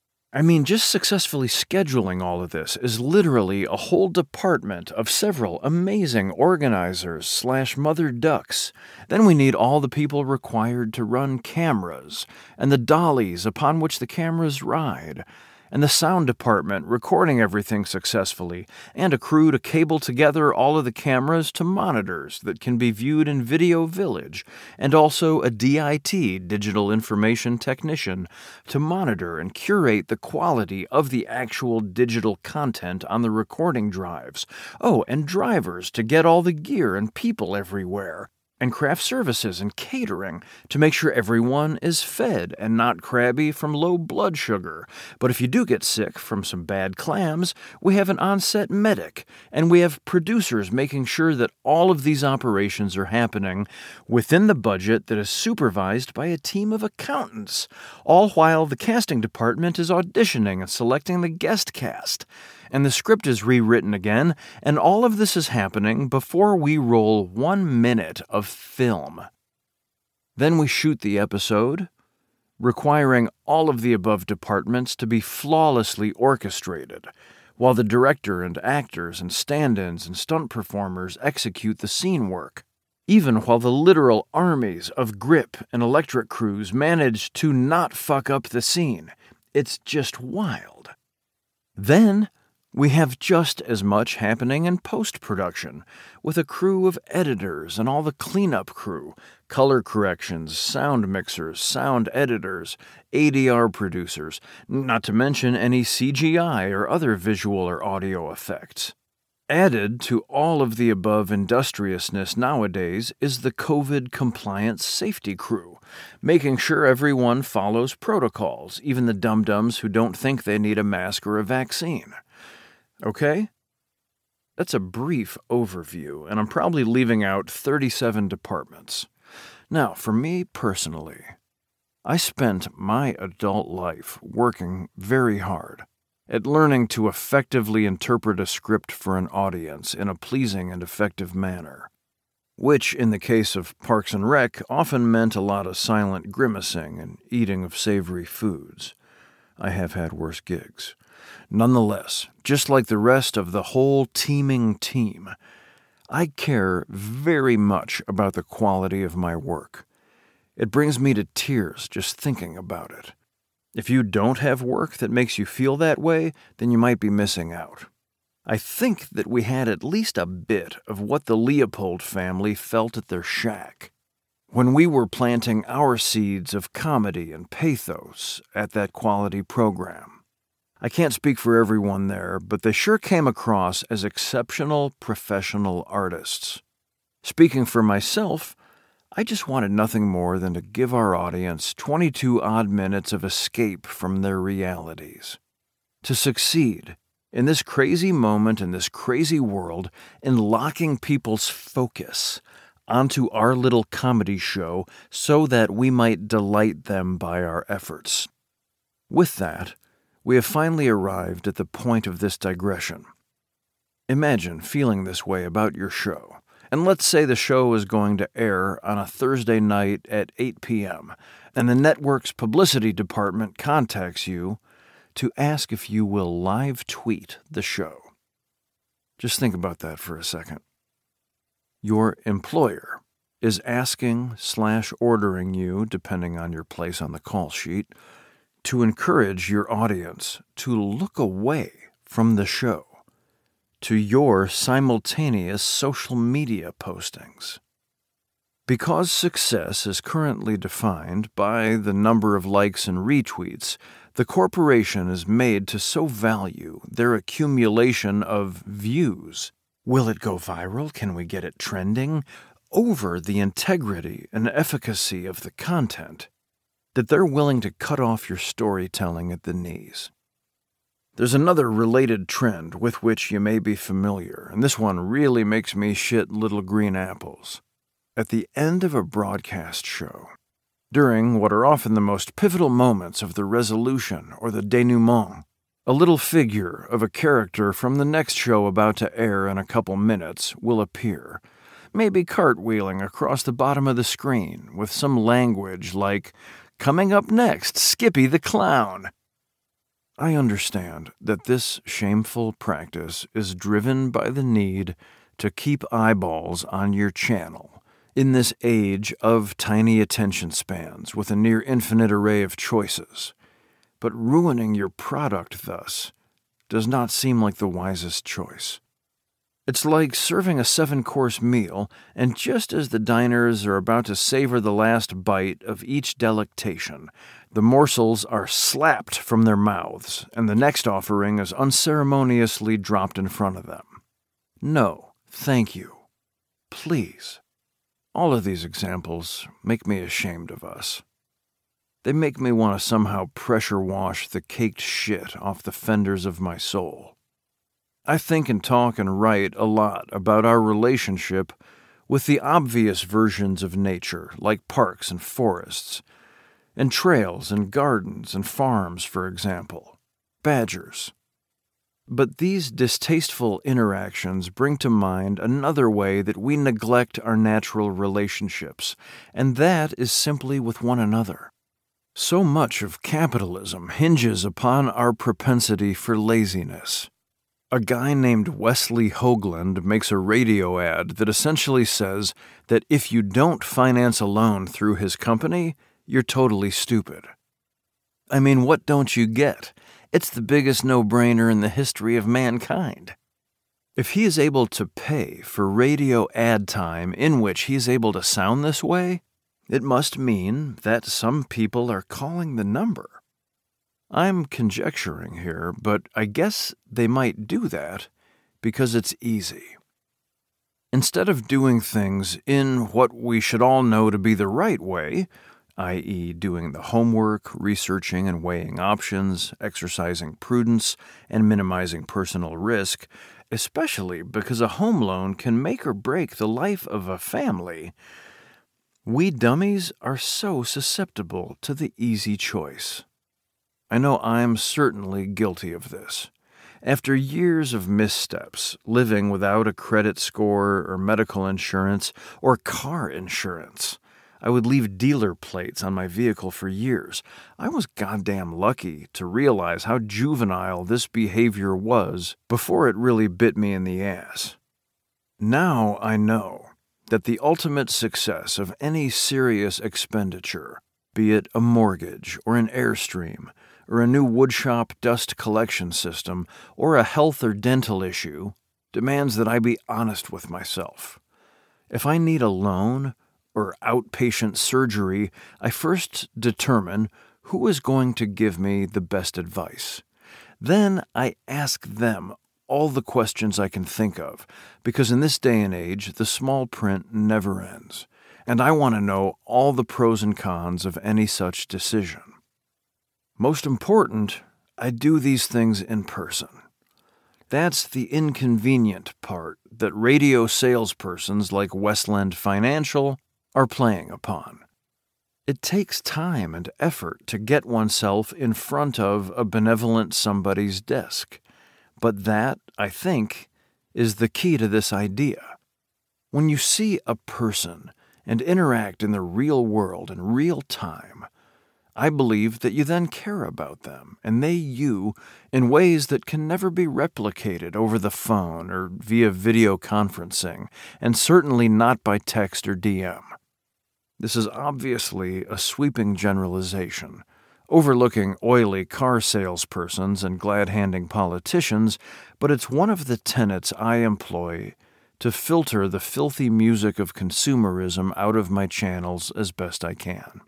I mean, just successfully scheduling all of this is literally a whole department of several amazing organizers / mother ducks. Then we need all the people required to run cameras, and the dollies upon which the cameras ride, and the sound department recording everything successfully, and a crew to cable together all of the cameras to monitors that can be viewed in Video Village, and also a DIT, Digital Information Technician, to monitor and curate the quality of the actual digital content on the recording drives. Oh, and drivers to get all the gear and people everywhere. And craft services and catering to make sure everyone is fed and not crabby from low blood sugar. But if you do get sick from some bad clams, we have an on-set medic, and we have producers making sure that all of these operations are happening within the budget that is supervised by a team of accountants, all while the casting department is auditioning and selecting the guest cast. And the script is rewritten again, and all of this is happening before we roll 1 minute of film. Then we shoot the episode, requiring all of the above departments to be flawlessly orchestrated, while the director and actors and stand-ins and stunt performers execute the scene work, even while the literal armies of grip and electric crews manage to not fuck up the scene. It's just wild. Then we have just as much happening in post-production, with a crew of editors and all the cleanup crew, color corrections, sound mixers, sound editors, ADR producers, not to mention any CGI or other visual or audio effects. Added to all of the above industriousness nowadays is the COVID compliance safety crew, making sure everyone follows protocols, even the dum-dums who don't think they need a mask or a vaccine. Okay? That's a brief overview, and I'm probably leaving out 37 departments. Now, for me personally, I spent my adult life working very hard at learning to effectively interpret a script for an audience in a pleasing and effective manner, which, in the case of Parks and Rec, often meant a lot of silent grimacing and eating of savory foods. I have had worse gigs. Nonetheless, just like the rest of the whole teaming team, I care very much about the quality of my work. It brings me to tears just thinking about it. If you don't have work that makes you feel that way, then you might be missing out. I think that we had at least a bit of what the Leopold family felt at their shack when we were planting our seeds of comedy and pathos at that quality program. I can't speak for everyone there, but they sure came across as exceptional professional artists. Speaking for myself, I just wanted nothing more than to give our audience 22 odd minutes of escape from their realities. To succeed in this crazy moment in this crazy world in locking people's focus onto our little comedy show so that we might delight them by our efforts. With that, we have finally arrived at the point of this digression. Imagine feeling this way about your show. And let's say the show is going to air on a Thursday night at 8 p.m., and the network's publicity department contacts you to ask if you will live tweet the show. Just think about that for a second. Your employer is asking/ordering you, depending on your place on the call sheet, to encourage your audience to look away from the show to your simultaneous social media postings. Because success is currently defined by the number of likes and retweets, the corporation is made to so value their accumulation of views. Will it go viral? Can we get it trending? Over the integrity and efficacy of the content, that they're willing to cut off your storytelling at the knees. There's another related trend with which you may be familiar, and this one really makes me shit little green apples. At the end of a broadcast show, during what are often the most pivotal moments of the resolution or the denouement, a little figure of a character from the next show about to air in a couple minutes will appear, maybe cartwheeling across the bottom of the screen with some language like, "Coming up next, Skippy the Clown." I understand that this shameful practice is driven by the need to keep eyeballs on your channel in this age of tiny attention spans with a near infinite array of choices. But ruining your product thus does not seem like the wisest choice. It's like serving a 7-course meal, and just as the diners are about to savor the last bite of each delectation, the morsels are slapped from their mouths, and the next offering is unceremoniously dropped in front of them. No, thank you. Please. All of these examples make me ashamed of us. They make me want to somehow pressure wash the caked shit off the fenders of my soul. I think and talk and write a lot about our relationship with the obvious versions of nature, like parks and forests, and trails and gardens and farms, for example, badgers. But these distasteful interactions bring to mind another way that we neglect our natural relationships, and that is simply with one another. So much of capitalism hinges upon our propensity for laziness. A guy named Wesley Hoagland makes a radio ad that essentially says that if you don't finance a loan through his company, you're totally stupid. I mean, what don't you get? It's the biggest no-brainer in the history of mankind. If he is able to pay for radio ad time in which he is able to sound this way, it must mean that some people are calling the number. I'm conjecturing here, but I guess they might do that because it's easy. Instead of doing things in what we should all know to be the right way, i.e. doing the homework, researching and weighing options, exercising prudence, and minimizing personal risk, especially because a home loan can make or break the life of a family, we dummies are so susceptible to the easy choice. I know I'm certainly guilty of this. After years of missteps, living without a credit score or medical insurance or car insurance, I would leave dealer plates on my vehicle for years. I was goddamn lucky to realize how juvenile this behavior was before it really bit me in the ass. Now I know that the ultimate success of any serious expenditure, be it a mortgage or an Airstream, or a new woodshop dust collection system, or a health or dental issue, demands that I be honest with myself. If I need a loan or outpatient surgery, I first determine who is going to give me the best advice. Then I ask them all the questions I can think of, because in this day and age, the small print never ends, and I want to know all the pros and cons of any such decision. Most important, I do these things in person. That's the inconvenient part that radio salespersons like Westland Financial are playing upon. It takes time and effort to get oneself in front of a benevolent somebody's desk. But that, I think, is the key to this idea. When you see a person and interact in the real world in real time, I believe that you then care about them, and they you, in ways that can never be replicated over the phone or via video conferencing, and certainly not by text or DM. This is obviously a sweeping generalization, overlooking oily car salespersons and glad-handing politicians, but it's one of the tenets I employ to filter the filthy music of consumerism out of my channels as best I can.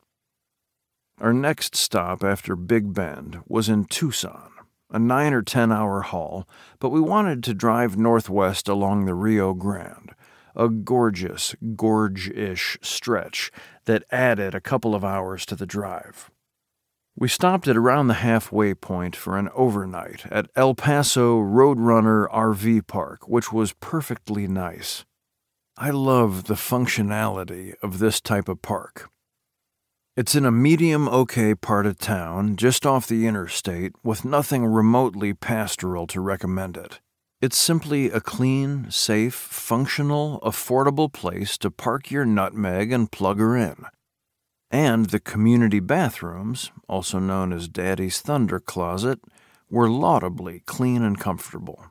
Our next stop after Big Bend was in Tucson, a 9 or 10 hour haul, but we wanted to drive northwest along the Rio Grande, a gorgeous, gorge-ish stretch that added a couple of hours to the drive. We stopped at around the halfway point for an overnight at El Paso Roadrunner RV Park, which was perfectly nice. I love the functionality of this type of park. It's in a medium-okay part of town, just off the interstate, with nothing remotely pastoral to recommend it. It's simply a clean, safe, functional, affordable place to park your nutmeg and plug her in. And the community bathrooms, also known as Daddy's Thunder Closet, were laudably clean and comfortable.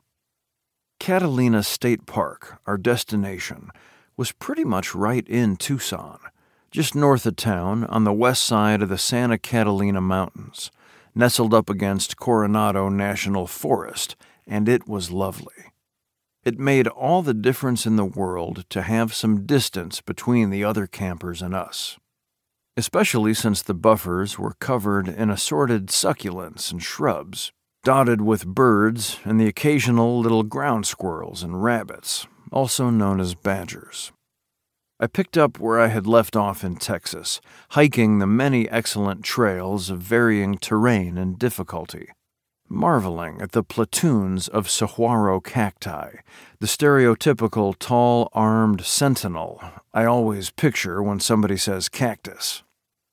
Catalina State Park, our destination, was pretty much right in Tucson, just north of town on the west side of the Santa Catalina Mountains, nestled up against Coronado National Forest, and it was lovely. It made all the difference in the world to have some distance between the other campers and us, especially since the buffers were covered in assorted succulents and shrubs, dotted with birds and the occasional little ground squirrels and rabbits, also known as badgers. I picked up where I had left off in Texas, hiking the many excellent trails of varying terrain and difficulty, marveling at the platoons of saguaro cacti, the stereotypical tall, armed sentinel I always picture when somebody says cactus.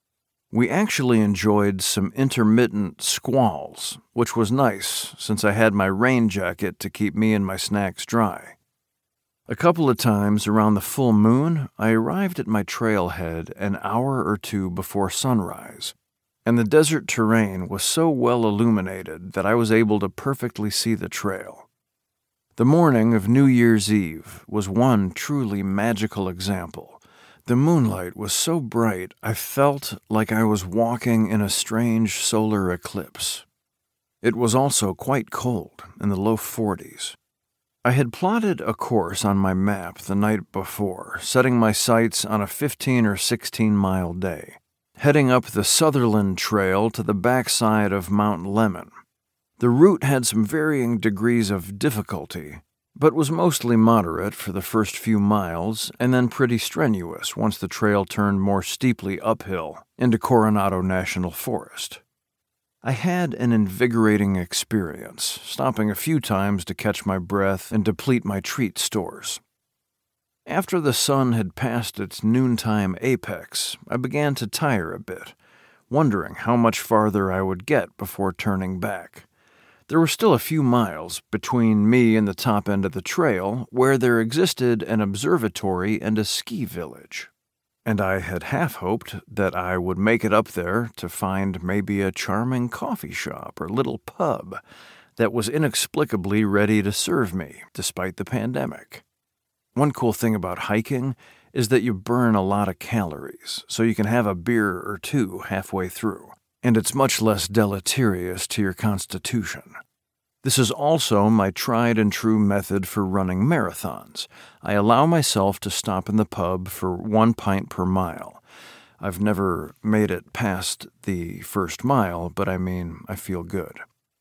We actually enjoyed some intermittent squalls, which was nice since I had my rain jacket to keep me and my snacks dry. A couple of times around the full moon, I arrived at my trailhead an hour or two before sunrise, and the desert terrain was so well illuminated that I was able to perfectly see the trail. The morning of New Year's Eve was one truly magical example. The moonlight was so bright I felt like I was walking in a strange solar eclipse. It was also quite cold, in the low 40s. I had plotted a course on my map the night before, setting my sights on a 15 or 16-mile day, heading up the Sutherland Trail to the backside of Mount Lemmon. The route had some varying degrees of difficulty, but was mostly moderate for the first few miles and then pretty strenuous once the trail turned more steeply uphill into Coronado National Forest. I had an invigorating experience, stopping a few times to catch my breath and deplete my treat stores. After the sun had passed its noontime apex, I began to tire a bit, wondering how much farther I would get before turning back. There were still a few miles between me and the top end of the trail, where there existed an observatory and a ski village, and I had half hoped that I would make it up there to find maybe a charming coffee shop or little pub that was inexplicably ready to serve me, despite the pandemic. One cool thing about hiking is that you burn a lot of calories, so you can have a beer or two halfway through, and it's much less deleterious to your constitution. This is also my tried-and-true method for running marathons. I allow myself to stop in the pub for 1 pint per mile. I've never made it past the first mile, but I feel good.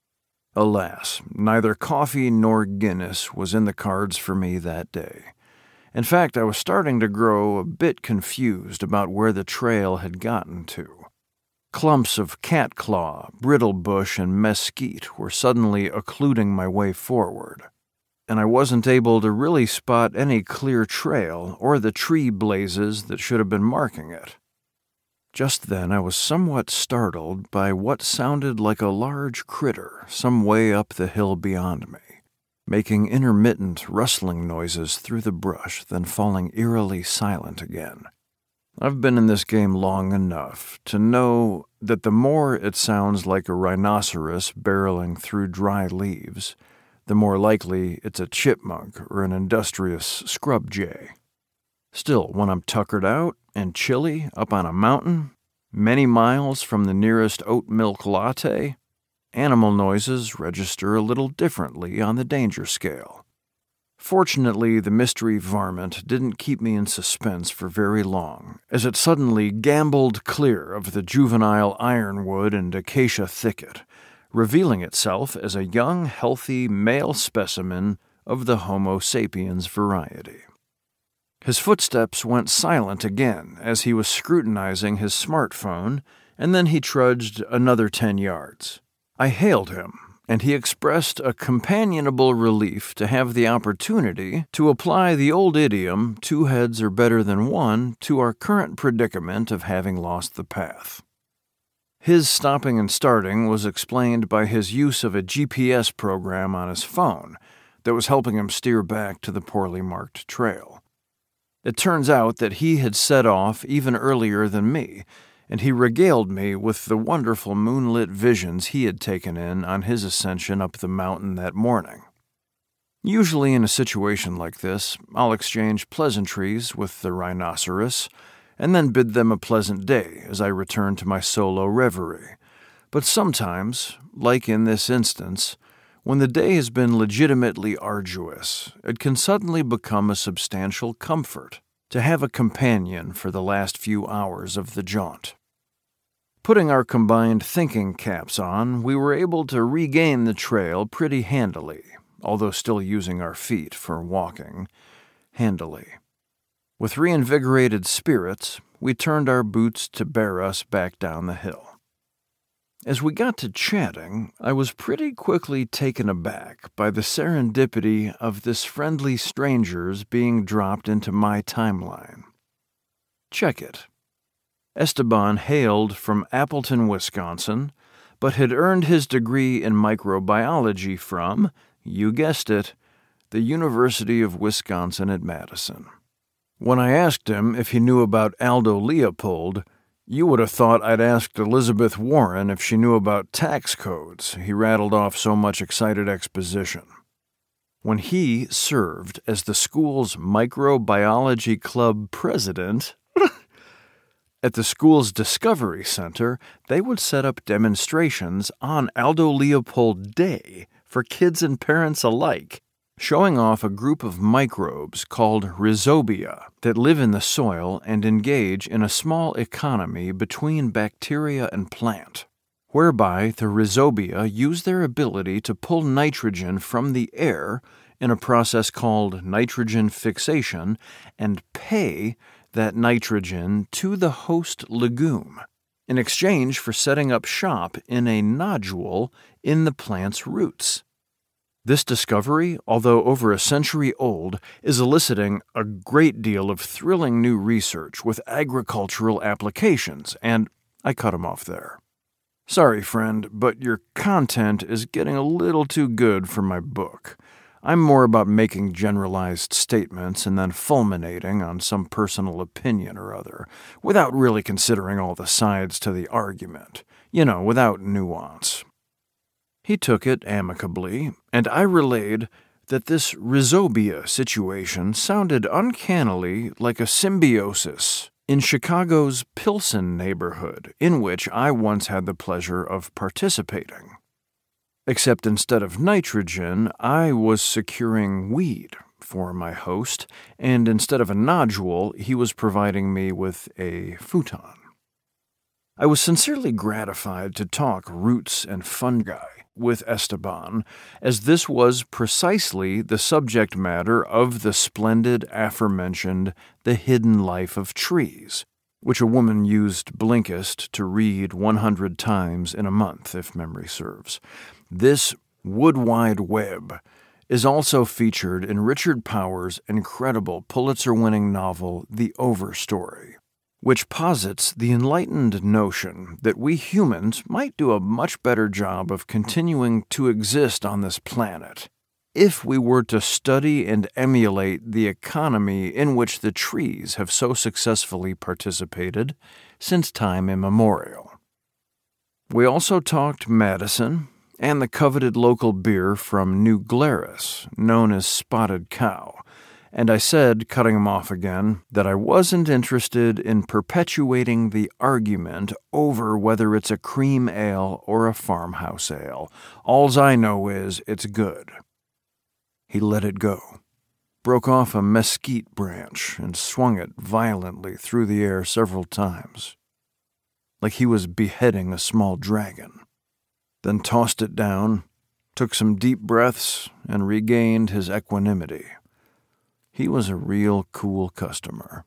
Alas, neither coffee nor Guinness was in the cards for me that day. In fact, I was starting to grow a bit confused about where the trail had gotten to. Clumps of catclaw, brittlebush, and mesquite were suddenly occluding my way forward, and I wasn't able to really spot any clear trail or the tree blazes that should have been marking it. Just then I was somewhat startled by what sounded like a large critter some way up the hill beyond me, making intermittent rustling noises through the brush, then falling eerily silent again. I've been in this game long enough to know that the more it sounds like a rhinoceros barreling through dry leaves, the more likely it's a chipmunk or an industrious scrub jay. Still, when I'm tuckered out and chilly up on a mountain, many miles from the nearest oat milk latte, animal noises register a little differently on the danger scale. Fortunately, the mystery varmint didn't keep me in suspense for very long, as it suddenly gamboled clear of the juvenile ironwood and acacia thicket, revealing itself as a young, healthy male specimen of the Homo sapiens variety. His footsteps went silent again as he was scrutinizing his smartphone, and then he trudged another 10 yards. I hailed him, and he expressed a companionable relief to have the opportunity to apply the old idiom, 2 heads are better than 1, to our current predicament of having lost the path. His stopping and starting was explained by his use of a GPS program on his phone that was helping him steer back to the poorly marked trail. It turns out that he had set off even earlier than me, and he regaled me with the wonderful moonlit visions he had taken in on his ascension up the mountain that morning. Usually in a situation like this, I'll exchange pleasantries with the rhinoceros, and then bid them a pleasant day as I return to my solo reverie. But sometimes, like in this instance, when the day has been legitimately arduous, it can suddenly become a substantial comfort to have a companion for the last few hours of the jaunt. Putting our combined thinking caps on, we were able to regain the trail pretty handily, although still using our feet for walking handily. With reinvigorated spirits, we turned our boots to bear us back down the hill. As we got to chatting, I was pretty quickly taken aback by the serendipity of this friendly stranger's being dropped into my timeline. Check it. Esteban hailed from Appleton, Wisconsin, but had earned his degree in microbiology from, you guessed it, the University of Wisconsin at Madison. When I asked him if he knew about Aldo Leopold, you would have thought I'd asked Elizabeth Warren if she knew about tax codes. He rattled off so much excited exposition. When he served as the school's microbiology club president, at the school's Discovery Center, they would set up demonstrations on Aldo Leopold Day for kids and parents alike, showing off a group of microbes called rhizobia that live in the soil and engage in a small economy between bacteria and plant, whereby the rhizobia use their ability to pull nitrogen from the air in a process called nitrogen fixation and pay that nitrogen to the host legume in exchange for setting up shop in a nodule in the plant's roots. This discovery, although over a century old, is eliciting a great deal of thrilling new research with agricultural applications, and I cut him off there. Sorry, friend, but your content is getting a little too good for my book. I'm more about making generalized statements and then fulminating on some personal opinion or other, without really considering all the sides to the argument, without nuance. He took it amicably, and I relayed that this rhizobia situation sounded uncannily like a symbiosis in Chicago's Pilsen neighborhood, in which I once had the pleasure of participating. Except instead of nitrogen, I was securing weed for my host, and instead of a nodule, he was providing me with a futon. I was sincerely gratified to talk roots and fungi with Esteban, as this was precisely the subject matter of the splendid aforementioned The Hidden Life of Trees, which a woman used Blinkist to read 100 times in a month, if memory serves. This Wood Wide Web is also featured in Richard Powers' incredible Pulitzer-winning novel, The Overstory, which posits the enlightened notion that we humans might do a much better job of continuing to exist on this planet if we were to study and emulate the economy in which the trees have so successfully participated since time immemorial. We also talked Madison and the coveted local beer from New Glarus, known as Spotted Cow, and I said, cutting him off again, that I wasn't interested in perpetuating the argument over whether it's a cream ale or a farmhouse ale. Alls I know is it's good. He let it go, broke off a mesquite branch, and swung it violently through the air several times, like he was beheading a small dragon, then tossed it down, took some deep breaths, and regained his equanimity. He was a real cool customer.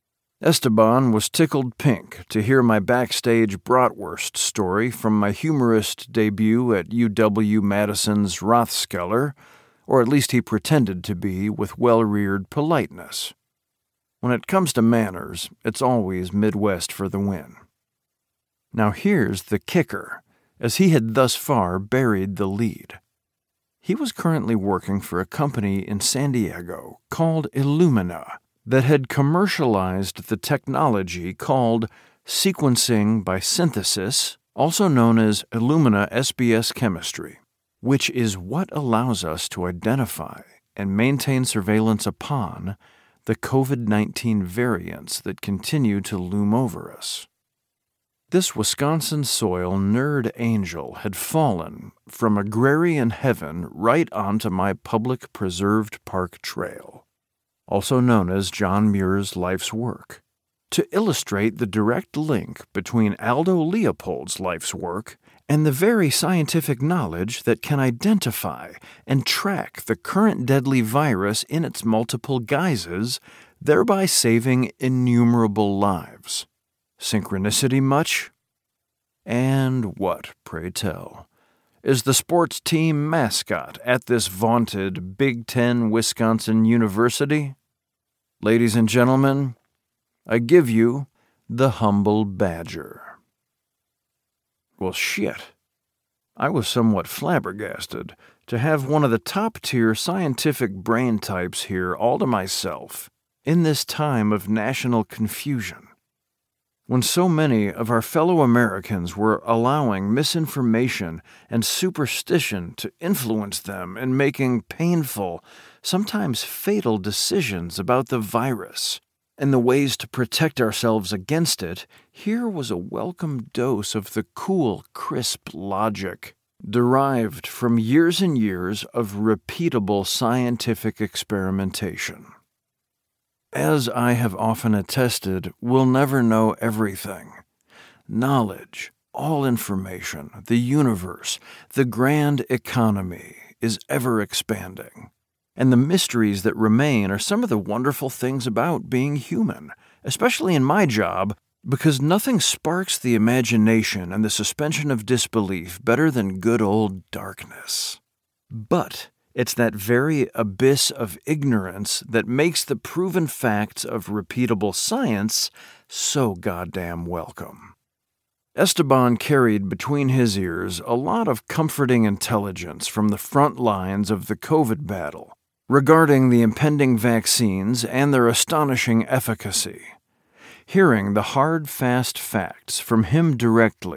Esteban was tickled pink to hear my backstage bratwurst story from my humorist debut at UW-Madison's Rothskeller, or at least he pretended to be with well-reared politeness. When it comes to manners, it's always Midwest for the win. Now here's the kicker, as he had thus far buried the lead. He was currently working for a company in San Diego called Illumina that had commercialized the technology called sequencing by synthesis, also known as Illumina SBS chemistry, which is what allows us to identify and maintain surveillance upon the COVID-19 variants that continue to loom over us. This Wisconsin soil nerd angel had fallen from agrarian heaven right onto my public preserved park trail, also known as John Muir's life's work, to illustrate the direct link between Aldo Leopold's life's work and the very scientific knowledge that can identify and track the current deadly virus in its multiple guises, thereby saving innumerable lives. Synchronicity much? And what, pray tell, is the sports team mascot at this vaunted Big Ten Wisconsin University? Ladies and gentlemen, I give you the humble badger. Well, shit. I was somewhat flabbergasted to have one of the top-tier scientific brain types here all to myself in this time of national confusion, when so many of our fellow Americans were allowing misinformation and superstition to influence them in making painful, sometimes fatal decisions about the virus and the ways to protect ourselves against it. Here was a welcome dose of the cool, crisp logic derived from years and years of repeatable scientific experimentation. As I have often attested, we'll never know everything. Knowledge, all information, the universe, the grand economy is ever expanding. And the mysteries that remain are some of the wonderful things about being human, especially in my job, because nothing sparks the imagination and the suspension of disbelief better than good old darkness. But it's that very abyss of ignorance that makes the proven facts of repeatable science so goddamn welcome. Esteban carried between his ears a lot of comforting intelligence from the front lines of the COVID battle regarding the impending vaccines and their astonishing efficacy. Hearing the hard, fast facts from him directly